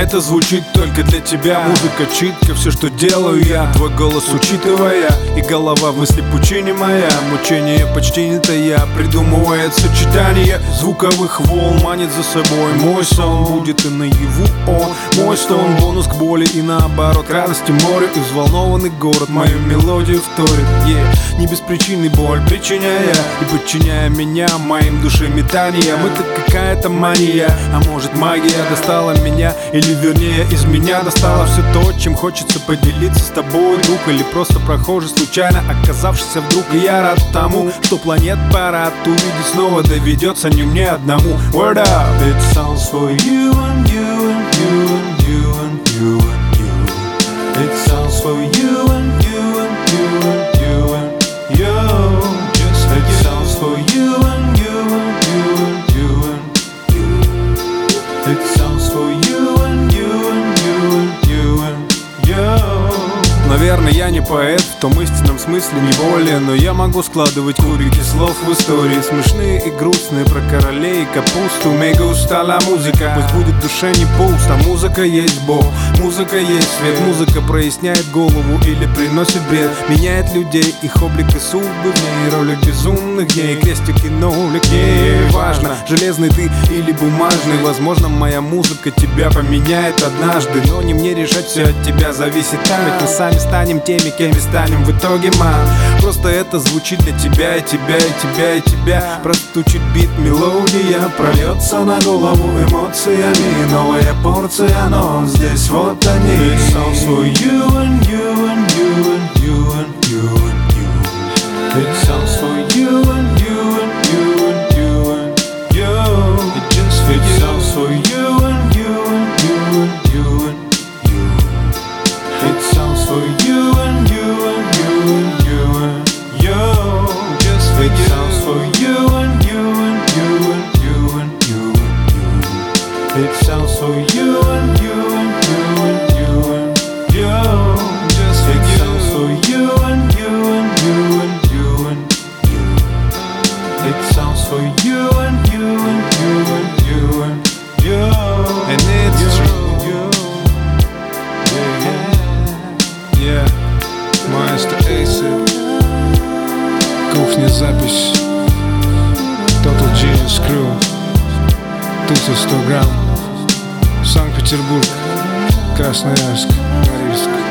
это звучит только для тебя. Музыка читка, все, что делаю я, твой голос учитывая, и голова в мысли пучине моя. Мучение почти не тая, придумывает сочетание звуковых волн, манит за собой мой сон. Будет и наяву он, мой стон, бонус к боли и наоборот, к радости море и взволнованный город мою мелодию вторит. Не без причины боль причиняя и подчиняя меня моим душеметаниям. Это какая-то мания, а может магия достала меня, или вернее из меня достала все то, чем хочется поделиться с тобой, друг, или просто прохожий, случайно оказавшийся вдруг. И я рад тому, что планет парад увидеть снова доведется не мне одному. Word up! It sounds for you and you and you and you and you and you. It sounds for you and you and you and you and you. Just like it sounds for you and you and you and you and you. It sounds for you and you and you and you and you. Наверное, я не поэт в том истинном смысле, не более, но я могу складывать кубики слов в истории, смешные и грустные, про королей и капусту. Me gusta la música, пусть будет в душе не пусто. Музыка есть Бог, музыка есть свет. Музыка проясняет голову или приносит бред, меняет людей, их облик и судьбы в ней. Ролик безумных дней, крестики, нулик, не важно, железный ты или бумажный. Возможно, моя музыка тебя поменяет однажды, но не мне решать, все от тебя зависит. Ведь мы сами станем теми, кем мы станем в итоге, ман. Просто это звучит для тебя и тебя и тебя и тебя. Простучит бит, мелодия прольется на голову эмоциями. Новая порция, но здесь вот они. It sounds for you and you and you and you and you and you. It sounds for you and you and you and you and you. It just for you. It sounds for you and you and you and you and you. It sounds for you and you and you and you and you. Just for you. It sounds for you and you and you and you and you and you. It sounds for you and you and you and you and you. Just for you. It sounds for you and you and you and you and you. It sounds for you and you and you and you and you. And it's true. Маэстро Эйсид, кухня, запись, Total Genius Crew, Туса 100 грамм, Санкт-Петербург, Красноярск, Норильск.